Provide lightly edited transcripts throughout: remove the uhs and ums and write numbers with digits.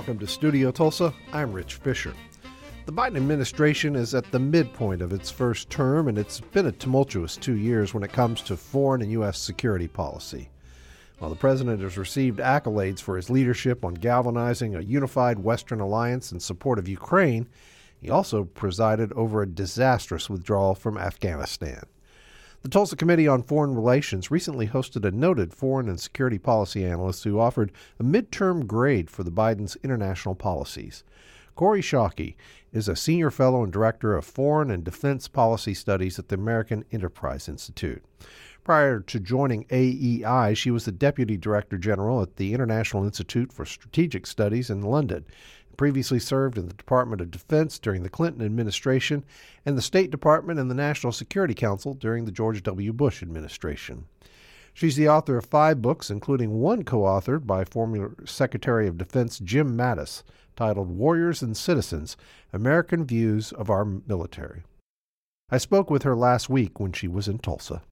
Welcome to Studio Tulsa. I'm Rich Fisher. The Biden administration is at the midpoint of its first term, and it's been a tumultuous 2 years when it comes to foreign and U.S. security policy. While the president has received accolades for his leadership on galvanizing a unified Western alliance in support of Ukraine, he also presided over a disastrous withdrawal from Afghanistan. The Tulsa Committee on Foreign Relations recently hosted a noted foreign and security policy analyst who offered a midterm grade for the Biden's international policies. Kori Schake is a senior fellow and director of foreign and defense policy studies at the American Enterprise Institute. Prior to joining AEI, she was the deputy director general at the International Institute for Strategic Studies in London. Previously served in the Department of Defense during the Clinton administration and the State Department and the National Security Council during the George W. Bush administration. She's the author of 5 books, including one co-authored by former Secretary of Defense Jim Mattis, titled Warriors and Citizens, American Views of Our Military. I spoke with her last week when she was in Tulsa.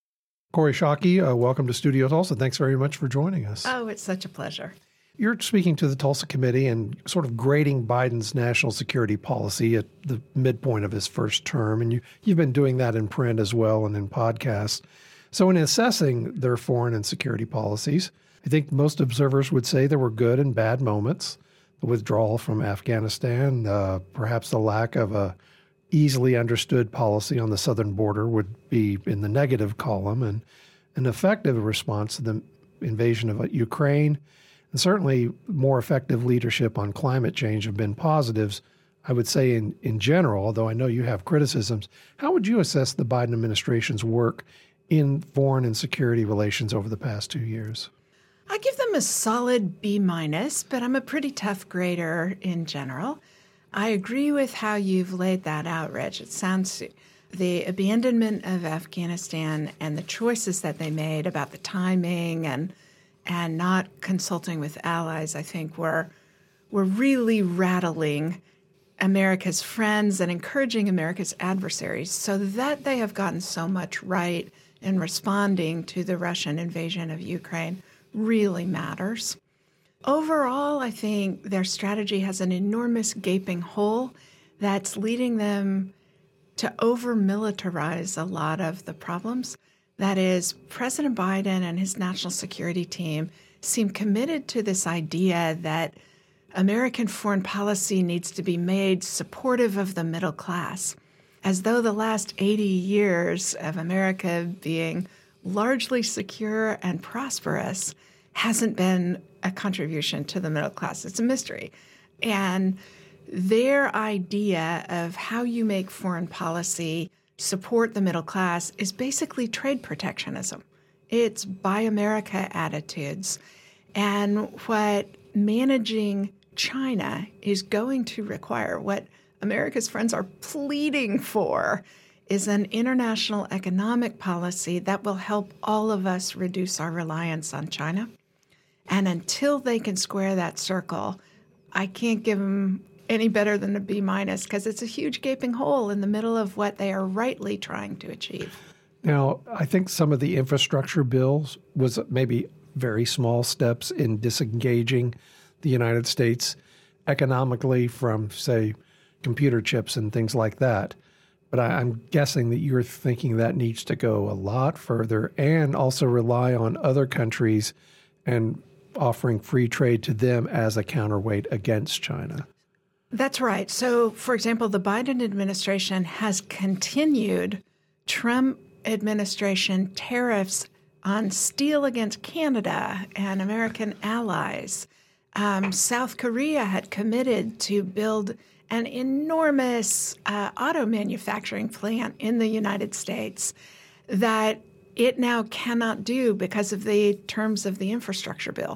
Kori Schake, welcome to Studio Tulsa. Thanks very much for joining us. Oh, it's such a pleasure. You're speaking to the Tulsa Committee and sort of grading Biden's national security policy at the midpoint of his first term, and you've been doing that in print as well and in podcasts. So in assessing their foreign and security policies, I think most observers would say there were good and bad moments. The withdrawal from Afghanistan, perhaps the lack of a easily understood policy on the southern border would be in the negative column, and an effective response to the invasion of Ukraine, and certainly more effective leadership on climate change have been positives, I would say in general, although I know you have criticisms. How would you assess the Biden administration's work in foreign and security relations over the past 2 years? I give them a solid B-, but I'm a pretty tough grader in general. I agree with how you've laid that out, Rich. It sounds the abandonment of Afghanistan and the choices that they made about the timing and not consulting with allies, I think were really rattling America's friends and encouraging America's adversaries, so that they have gotten so much right in responding to the Russian invasion of Ukraine really matters. Overall, I think their strategy has an enormous gaping hole that's leading them to over-militarize a lot of the problems. That is, President Biden and his national security team seem committed to this idea that American foreign policy needs to be made supportive of the middle class, as though the last 80 years of America being largely secure and prosperous hasn't been a contribution to the middle class. It's a mystery. And their idea of how you make foreign policy support the middle class is basically trade protectionism. It's Buy America attitudes. And what managing China is going to require, what America's friends are pleading for, is an international economic policy that will help all of us reduce our reliance on China. And until they can square that circle, I can't give them any better than a B- because it's a huge gaping hole in the middle of what they are rightly trying to achieve. Now, I think some of the infrastructure bills was maybe very small steps in disengaging the United States economically from, say, computer chips and things like that. But I'm guessing that you're thinking that needs to go a lot further and also rely on other countries and offering free trade to them as a counterweight against China. That's right. So, for example, the Biden administration has continued Trump administration tariffs on steel against Canada and American allies. South Korea had committed to build an enormous auto manufacturing plant in the United States that it now cannot do because of the terms of the infrastructure bill.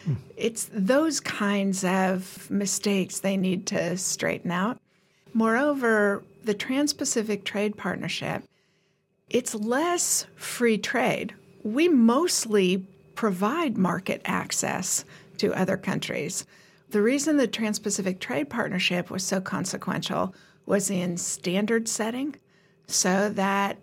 It's those kinds of mistakes they need to straighten out. Moreover, the Trans-Pacific Trade Partnership, it's less free trade. We mostly provide market access to other countries. The reason the Trans-Pacific Trade Partnership was so consequential was in standard setting, so that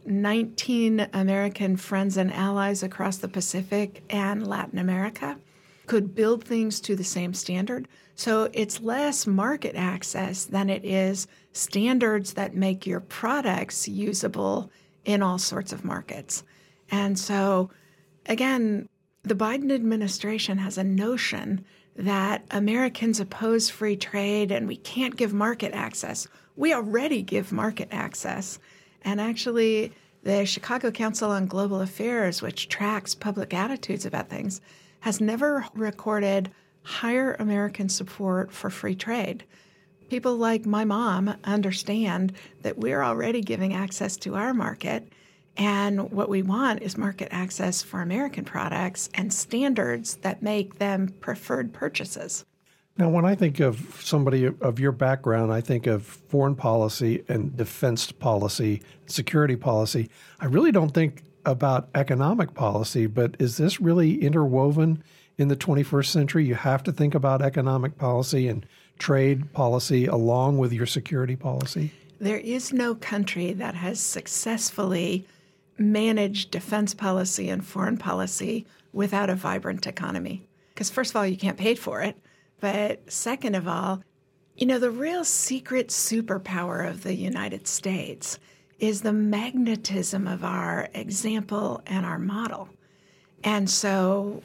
19 American friends and allies across the Pacific and Latin America could build things to the same standard So it's less market access than it is standards that make your products usable in all sorts of markets. And so, again, the Biden administration has a notion that Americans oppose free trade and we can't give market access. We already give market access. And actually, the Chicago Council on Global Affairs, which tracks public attitudes about things, has never recorded higher American support for free trade. People like my mom understand that we're already giving access to our market, and what we want is market access for American products and standards that make them preferred purchases. Now, when I think of somebody of your background, I think of foreign policy and defense policy, security policy. I really don't think about economic policy, but is this really interwoven in the 21st century? You have to think about economic policy and trade policy along with your security policy? There is no country that has successfully managed defense policy and foreign policy without a vibrant economy. Because first of all, you can't pay for it. But second of all, the real secret superpower of the United States is the magnetism of our example and our model. And so,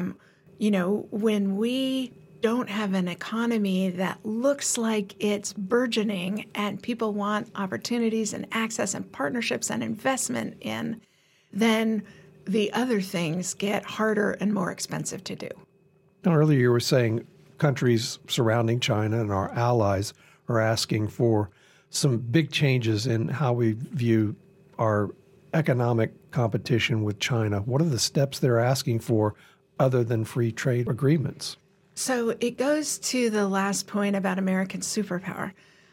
when we don't have an economy that looks like it's burgeoning and people want opportunities and access and partnerships and investment in, then the other things get harder and more expensive to do. Now, earlier you were saying countries surrounding China and our allies are asking for some big changes in how we view our economic competition with China. What are the steps they're asking for other than free trade agreements? So it goes to the last point about American superpower.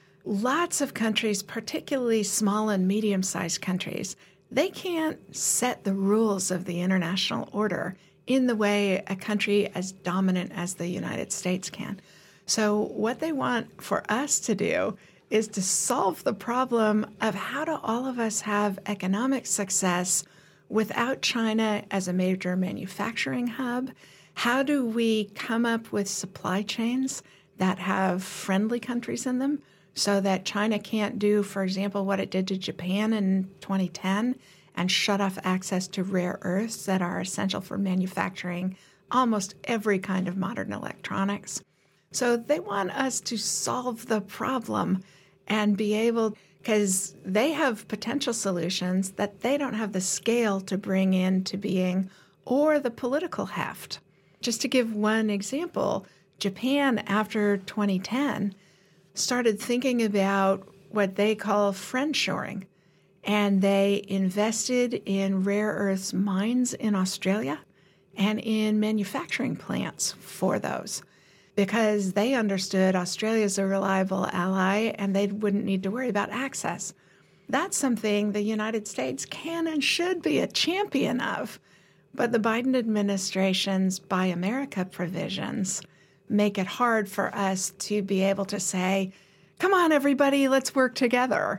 Lots of countries, particularly small and medium-sized countries, they can't set the rules of the international order in the way a country as dominant as the United States can. So what they want for us to do is to solve the problem of how do all of us have economic success without China as a major manufacturing hub. How do we come up with supply chains that have friendly countries in them so that China can't do, for example, what it did to Japan in 2010 and shut off access to rare earths that are essential for manufacturing almost every kind of modern electronics. So they want us to solve the problem and be able, because they have potential solutions that they don't have the scale to bring into being or the political heft. Just to give one example, Japan, after 2010, started thinking about what they call friendshoring. And they invested in rare earths mines in Australia and in manufacturing plants for those because they understood Australia's a reliable ally and they wouldn't need to worry about access. That's something the United States can and should be a champion of. But the Biden administration's Buy America provisions make it hard for us to be able to say, come on, everybody, let's work together.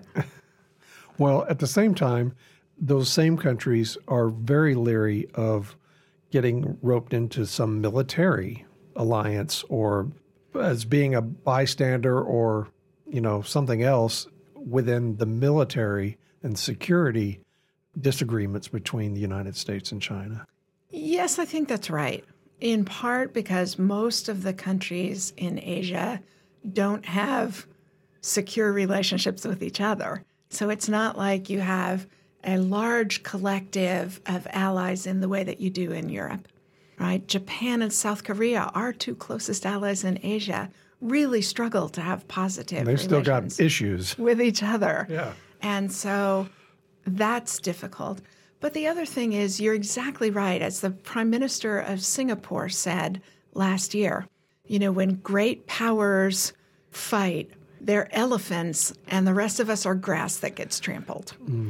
Well, at the same time, those same countries are very leery of getting roped into some military alliance or as being a bystander or, something else within the military and security disagreements between the United States and China. Yes, I think that's right. In part because most of the countries in Asia don't have secure relationships with each other. So it's not like you have a large collective of allies in the way that you do in Europe, right? Japan and South Korea, our two closest allies in Asia, really struggle to have positive relations. They've still got issues with each other. Yeah. And so that's difficult. But the other thing is, you're exactly right. As the Prime Minister of Singapore said last year, when great powers fight, they're elephants and the rest of us are grass that gets trampled.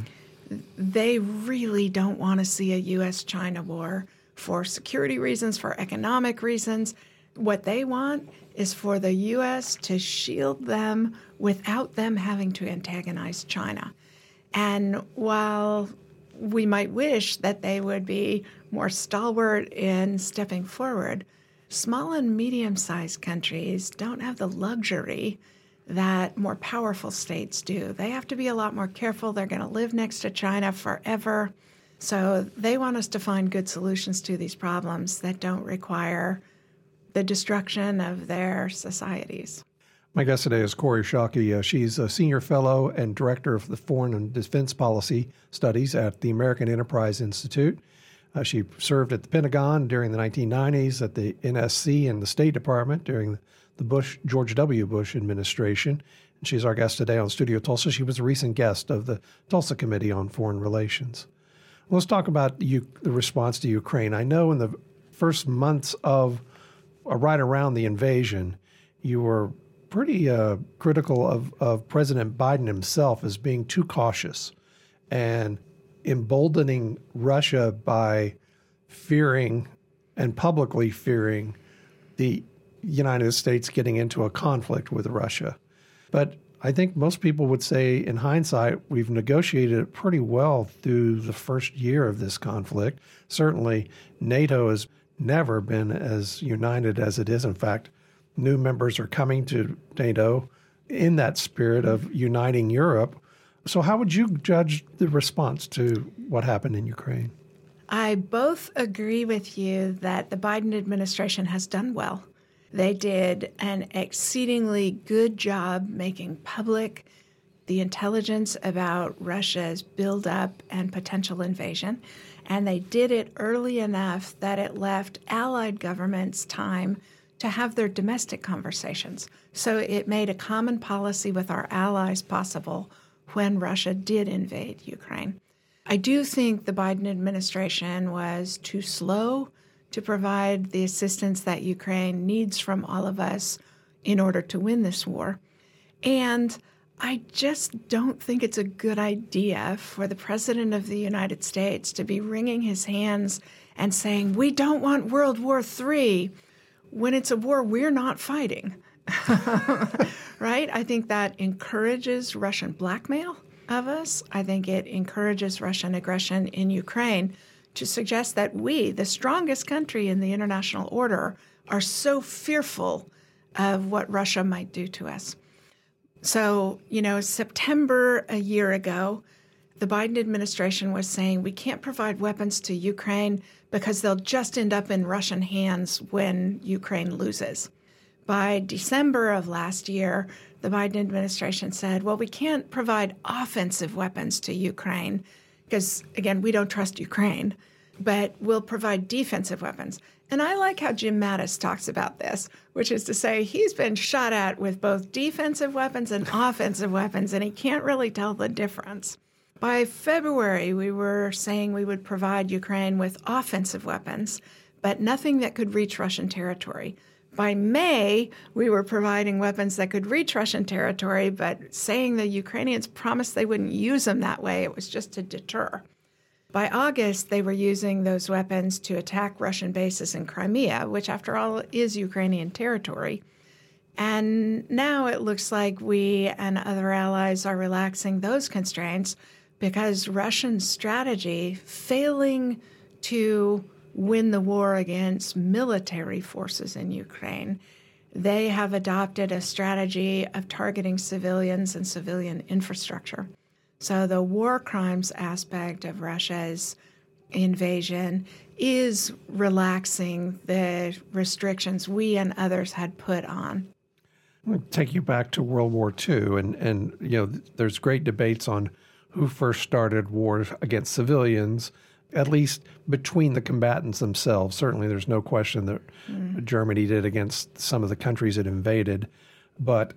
They really don't want to see a U.S.-China war for security reasons, for economic reasons. What they want is for the U.S. to shield them without them having to antagonize China. And while we might wish that they would be more stalwart in stepping forward, small and medium-sized countries don't have the luxury that more powerful states do. They have to be a lot more careful. They're going to live next to China forever. So they want us to find good solutions to these problems that don't require the destruction of their societies. My guest today is Kori Schake. She's a senior fellow and director of the Foreign and Defense Policy Studies at the American Enterprise Institute. She served at the Pentagon during the 1990s, at the NSC and the State Department during the George W. Bush administration. And she's our guest today on Studio Tulsa. She was a recent guest of the Tulsa Committee on Foreign Relations. Let's talk about the response to Ukraine. I know in the first months of, right around the invasion, you were pretty critical of President Biden himself as being too cautious and emboldening Russia by fearing and publicly fearing the United States getting into a conflict with Russia. But I think most people would say, in hindsight, we've negotiated it pretty well through the first year of this conflict. Certainly, NATO has never been as united as it is. In fact, new members are coming to NATO in that spirit of uniting Europe. So how would you judge the response to what happened in Ukraine? I both agree with you that the Biden administration has done well. They did an exceedingly good job making public the intelligence about Russia's buildup and potential invasion, and they did it early enough that it left allied governments time to have their domestic conversations. So it made a common policy with our allies possible when Russia did invade Ukraine. I do think the Biden administration was too slow to provide the assistance that Ukraine needs from all of us in order to win this war. And I just don't think it's a good idea for the President of the United States to be wringing his hands and saying, we don't want World War III, when it's a war we're not fighting, right? I think that encourages Russian blackmail of us. I think it encourages Russian aggression in Ukraine to suggest that we, the strongest country in the international order, are so fearful of what Russia might do to us. So, September a year ago, the Biden administration was saying we can't provide weapons to Ukraine because they'll just end up in Russian hands when Ukraine loses. By December of last year, the Biden administration said, well, we can't provide offensive weapons to Ukraine because, again, we don't trust Ukraine, but we'll provide defensive weapons. And I like how Jim Mattis talks about this, which is to say he's been shot at with both defensive weapons and offensive weapons, and he can't really tell the difference. By February, we were saying we would provide Ukraine with offensive weapons, but nothing that could reach Russian territory. By May, we were providing weapons that could reach Russian territory, but saying the Ukrainians promised they wouldn't use them that way. It was just to deter. By August, they were using those weapons to attack Russian bases in Crimea, which, after all, is Ukrainian territory. And now it looks like we and other allies are relaxing those constraints because Russian strategy, failing to win the war against military forces in Ukraine, they have adopted a strategy of targeting civilians and civilian infrastructure. So the war crimes aspect of Russia's invasion is relaxing the restrictions we and others had put on. I'm going to take you back to World War II, and there's great debates on who first started wars against civilians, at least between the combatants themselves. Certainly there's no question that Germany did against some of the countries it invaded. But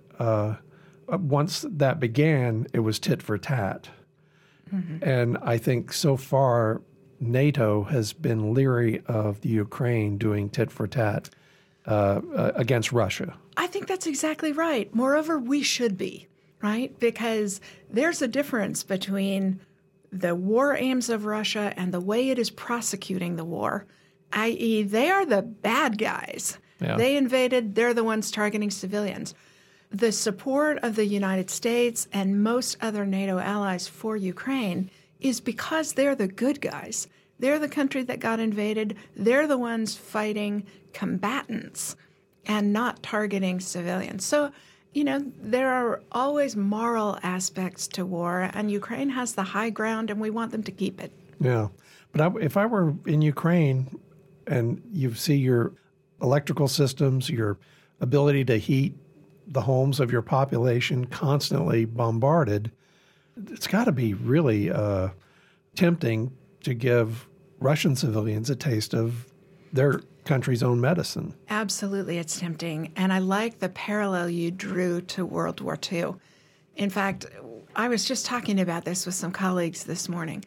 once that began, it was tit for tat. Mm-hmm. And I think so far NATO has been leery of the Ukraine doing tit for tat against Russia. I think that's exactly right. Moreover, we should be, right? Because there's a difference between the war aims of Russia and the way it is prosecuting the war, i.e., they are the bad guys. Yeah. They invaded, they're the ones targeting civilians. The support of the United States and most other NATO allies for Ukraine is because they're the good guys. They're the country that got invaded. They're the ones fighting combatants and not targeting civilians. So, there are always moral aspects to war, and Ukraine has the high ground, and we want them to keep it. Yeah. But if I were in Ukraine and you see your electrical systems, your ability to heat the homes of your population constantly bombarded, it's got to be really tempting to give Russian civilians a taste of their country's own medicine. Absolutely, it's tempting. And I like the parallel you drew to World War II. In fact, I was just talking about this with some colleagues this morning.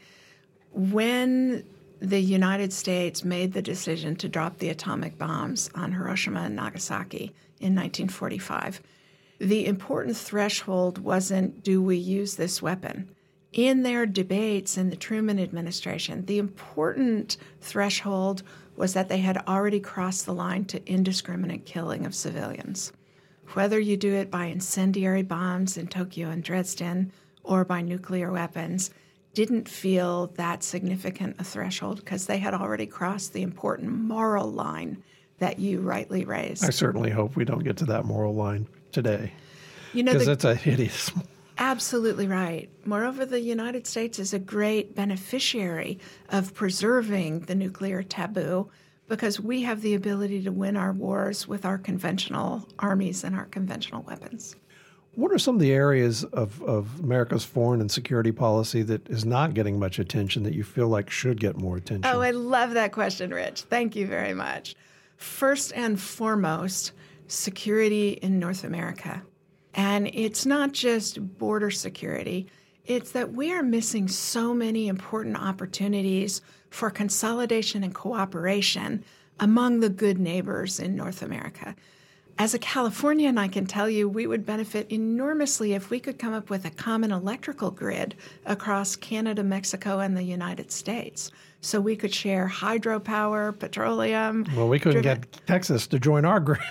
When the United States made the decision to drop the atomic bombs on Hiroshima and Nagasaki in 1945, the important threshold wasn't, do we use this weapon? In their debates in the Truman administration, the important threshold was that they had already crossed the line to indiscriminate killing of civilians. Whether you do it by incendiary bombs in Tokyo and Dresden or by nuclear weapons, didn't feel that significant a threshold because they had already crossed the important moral line that you rightly raised. I certainly hope we don't get to that moral line today, because it's a hideous. Absolutely right. Moreover, the United States is a great beneficiary of preserving the nuclear taboo because we have the ability to win our wars with our conventional armies and our conventional weapons. What are some of the areas of America's foreign and security policy that is not getting much attention that you feel like should get more attention? Oh, I love that question, Rich. Thank you very much. First and foremost, security in North America. And it's not just border security. It's that we are missing so many important opportunities for consolidation and cooperation among the good neighbors in North America. As a Californian, I can tell you we would benefit enormously if we could come up with a common electrical grid across Canada, Mexico, and the United States. So we could share hydropower, petroleum. Well, we couldn't get Texas to join our grid.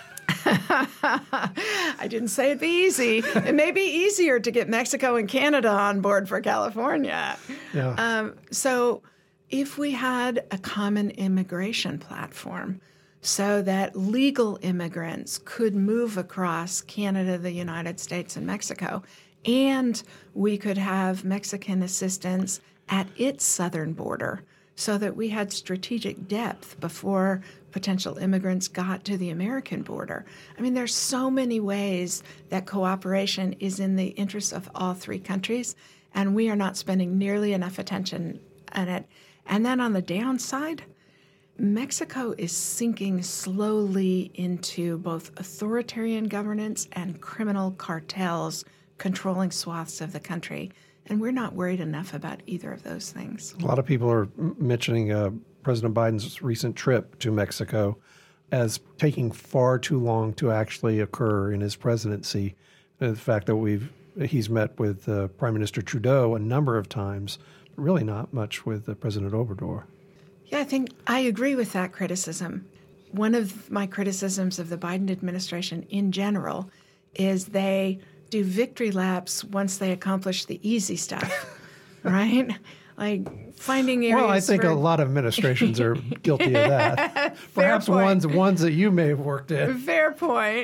I didn't say it'd be easy. It may be easier to get Mexico and Canada on board for California. Yeah. So if we had a common immigration platform so that legal immigrants could move across Canada, the United States, and Mexico, and we could have Mexican assistance at its southern border so that we had strategic depth before potential immigrants got to the American border. I mean, there's so many ways that cooperation is in the interests of all three countries, and we are not spending nearly enough attention on it. And then on the downside, Mexico is sinking slowly into both authoritarian governance and criminal cartels controlling swaths of the country. And we're not worried enough about either of those things. A lot of people are mentioning President Biden's recent trip to Mexico as taking far too long to actually occur in his presidency. And the fact that he's met with Prime Minister Trudeau a number of times, really not much with President Obrador. Yeah, I think I agree with that criticism. One of my criticisms of the Biden administration in general is they do victory laps once they accomplish the easy stuff, right? Like finding areas. Well, I think a lot of administrations are guilty of that. Perhaps ones that you may have worked in. Fair point.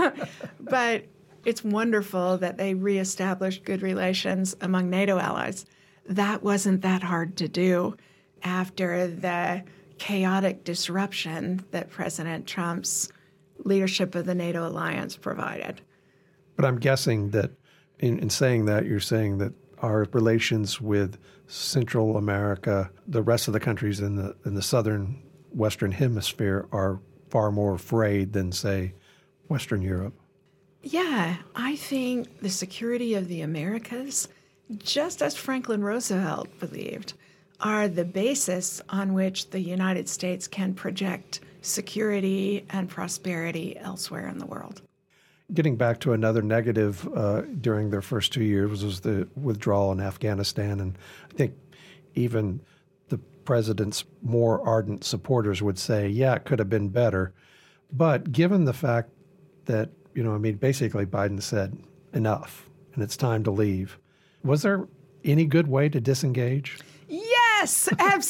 But it's wonderful that they reestablished good relations among NATO allies. That wasn't that hard to do after the chaotic disruption that President Trump's leadership of the NATO alliance provided. But I'm guessing that in saying that, you're saying that our relations with Central America, the rest of the countries in the southern Western hemisphere, are far more frayed than, say, Western Europe. Yeah, I think the security of the Americas, just as Franklin Roosevelt believed, are the basis on which the United States can project security and prosperity elsewhere in the world. Getting back to another negative during their first 2 years was the withdrawal in Afghanistan. And I think even the president's more ardent supporters would say, yeah, it could have been better. But given the fact that, basically Biden said enough and it's time to leave, was there any good way to disengage? Yes, absolutely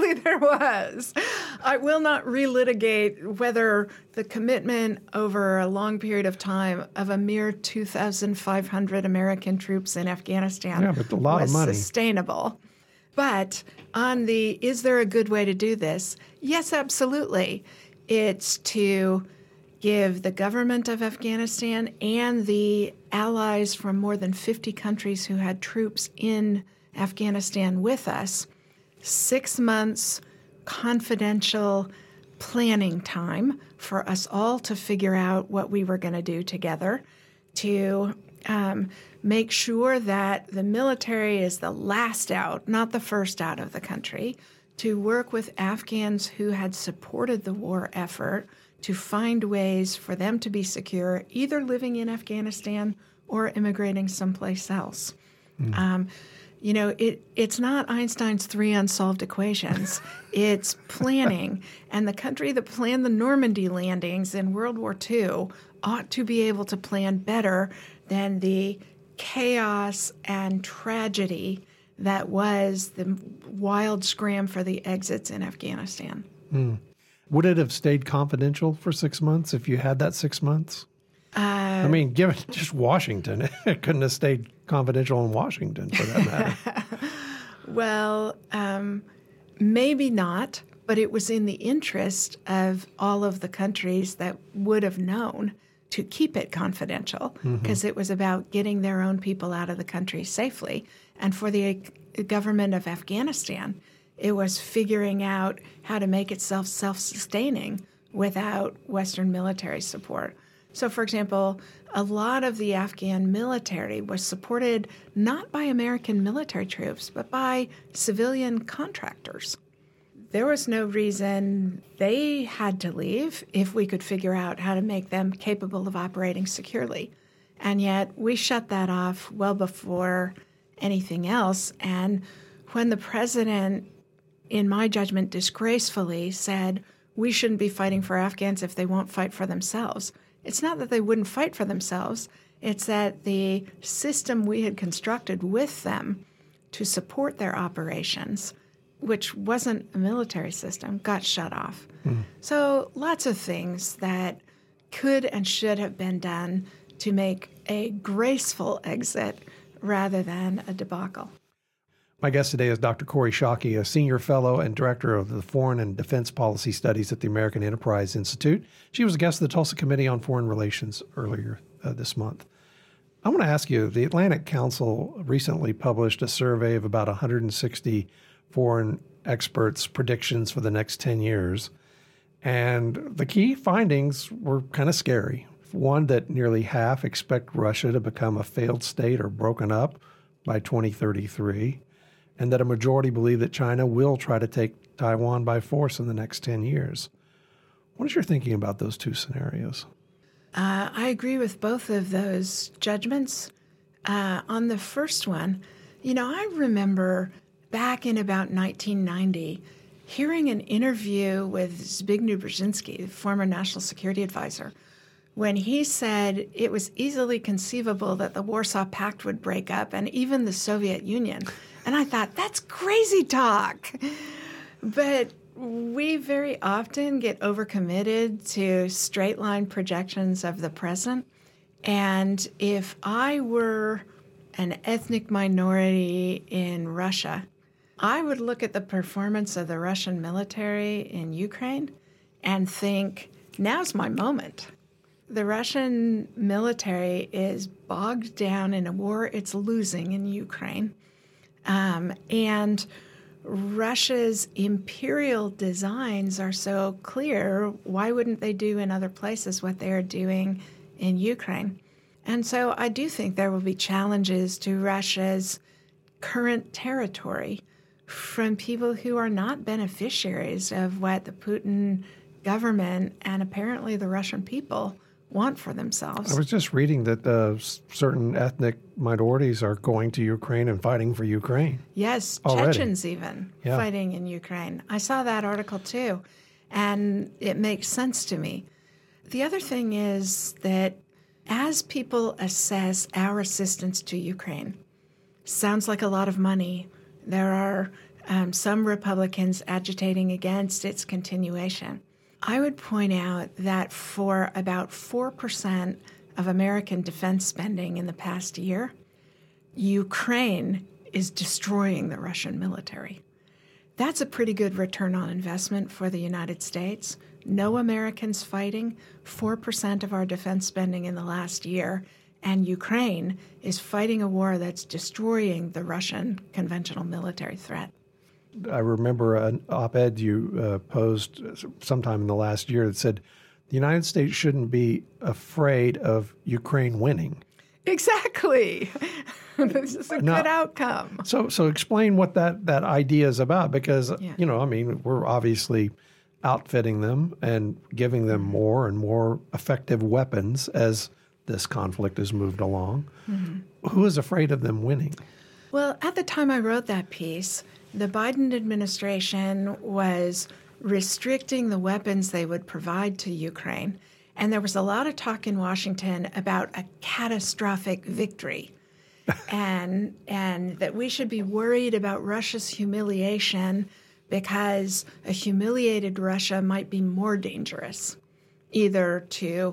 Absolutely there was. I will not relitigate whether the commitment over a long period of time of a mere 2,500 American troops in Afghanistan but a lot was of money. Sustainable. But on the, is there a good way to do this? Yes, absolutely. It's to give the government of Afghanistan and the allies from more than 50 countries who had troops in Afghanistan with us 6 months confidential planning time for us all to figure out what we were going to do together, to make sure that the military is the last out, not the first out of the country, to work with Afghans who had supported the war effort to find ways for them to be secure, either living in Afghanistan or immigrating someplace else. It's not Einstein's 3 unsolved equations. It's planning. And the country that planned the Normandy landings in World War II ought to be able to plan better than the chaos and tragedy that was the wild scram for the exits in Afghanistan. Would it have stayed confidential for 6 months if you had that 6 months? Given just Washington, it couldn't have stayed confidential in Washington for that matter. Well, maybe not, but it was in the interest of all of the countries that would have known to keep it confidential because it was about getting their own people out of the country safely. And for the government of Afghanistan, it was figuring out how to make itself self-sustaining without Western military support. So, for example, a lot of the Afghan military was supported not by American military troops, but by civilian contractors. There was no reason they had to leave if we could figure out how to make them capable of operating securely. And yet we shut that off well before anything else. And when the president, in my judgment, disgracefully said, we shouldn't be fighting for Afghans if they won't fight for themselves, it's not that they wouldn't fight for themselves. It's that the system we had constructed with them to support their operations, which wasn't a military system, got shut off. So lots of things that could and should have been done to make a graceful exit rather than a debacle. My guest today is Dr. Kori Schake, a senior fellow and director of the Foreign and Defense Policy Studies at the American Enterprise Institute. She was a guest of the Tulsa Committee on Foreign Relations earlier this month. I want to ask you, the Atlantic Council recently published a survey of about 160 foreign experts' predictions for the next 10 years. And the key findings were kind of scary. One, that nearly half expect Russia to become a failed state or broken up by 2033. And that a majority believe that China will try to take Taiwan by force in the next 10 years. What is your thinking about those two scenarios? I agree with both of those judgments. On the first one, I remember back in about 1990 hearing an interview with Zbigniew Brzezinski, the former national security advisor, when he said it was easily conceivable that the Warsaw Pact would break up and even the Soviet Union. And I thought, that's crazy talk. But we very often get overcommitted to straight line projections of the present. And if I were an ethnic minority in Russia, I would look at the performance of the Russian military in Ukraine and think, now's my moment. The Russian military is bogged down in a war it's losing in Ukraine. And Russia's imperial designs are so clear, why wouldn't they do in other places what they are doing in Ukraine? And so I do think there will be challenges to Russia's current territory from people who are not beneficiaries of what the Putin government and apparently the Russian people want for themselves. I was just reading that certain ethnic minorities are going to Ukraine and fighting for Ukraine. Yes, already. Chechens even fighting in Ukraine. I saw that article too, and it makes sense to me. The other thing is that as people assess our assistance to Ukraine, sounds like a lot of money. There are some Republicans agitating against its continuation. I would point out that for about 4% of American defense spending in the past year, Ukraine is destroying the Russian military. That's a pretty good return on investment for the United States. No Americans fighting, 4% of our defense spending in the last year, and Ukraine is fighting a war that's destroying the Russian conventional military threat. I remember an op-ed you posed sometime in the last year that said the United States shouldn't be afraid of Ukraine winning. Exactly. This is a good outcome. So explain what that idea is about, because, we're obviously outfitting them and giving them more and more effective weapons as this conflict has moved along. Mm-hmm. Who is afraid of them winning? Well, at the time I wrote that piece, the Biden administration was restricting the weapons they would provide to Ukraine. And there was a lot of talk in Washington about a catastrophic victory and that we should be worried about Russia's humiliation because a humiliated Russia might be more dangerous, either to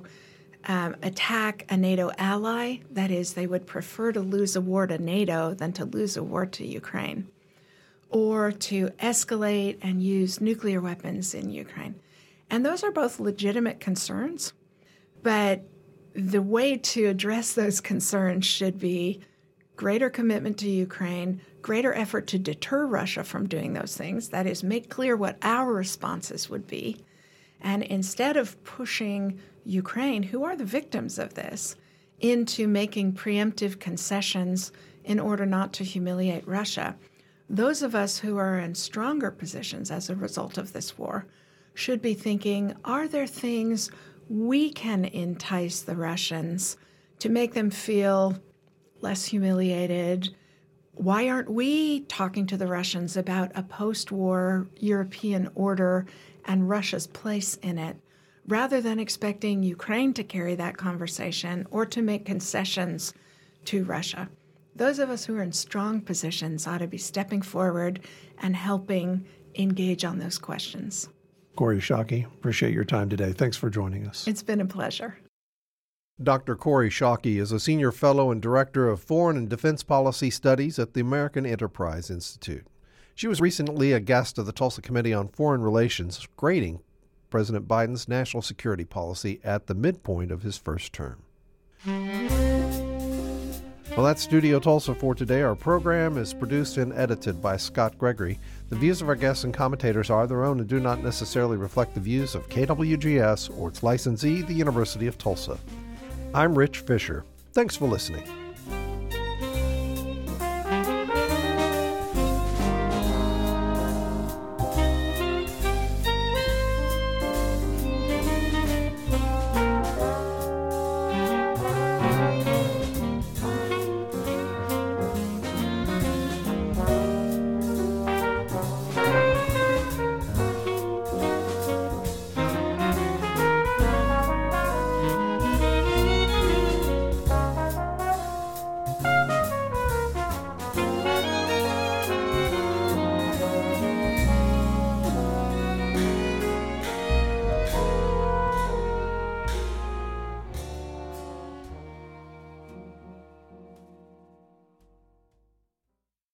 attack a NATO ally, that is, they would prefer to lose a war to NATO than to lose a war to Ukraine, or to escalate and use nuclear weapons in Ukraine. And those are both legitimate concerns, but the way to address those concerns should be greater commitment to Ukraine, greater effort to deter Russia from doing those things, that is, make clear what our responses would be. And instead of pushing Ukraine, who are the victims of this, into making preemptive concessions in order not to humiliate Russia, those of us who are in stronger positions as a result of this war should be thinking, are there things we can entice the Russians to make them feel less humiliated? Why aren't we talking to the Russians about a post-war European order and Russia's place in it, rather than expecting Ukraine to carry that conversation or to make concessions to Russia? Those of us who are in strong positions ought to be stepping forward and helping engage on those questions. Kori Schake, appreciate your time today. Thanks for joining us. It's been a pleasure. Dr. Kori Schake is a senior fellow and director of foreign and defense policy studies at the American Enterprise Institute. She was recently a guest of the Tulsa Committee on Foreign Relations, grading President Biden's national security policy at the midpoint of his first term. Well, that's Studio Tulsa for today. Our program is produced and edited by Scott Gregory. The views of our guests and commentators are their own and do not necessarily reflect the views of KWGS or its licensee, the University of Tulsa. I'm Rich Fisher. Thanks for listening.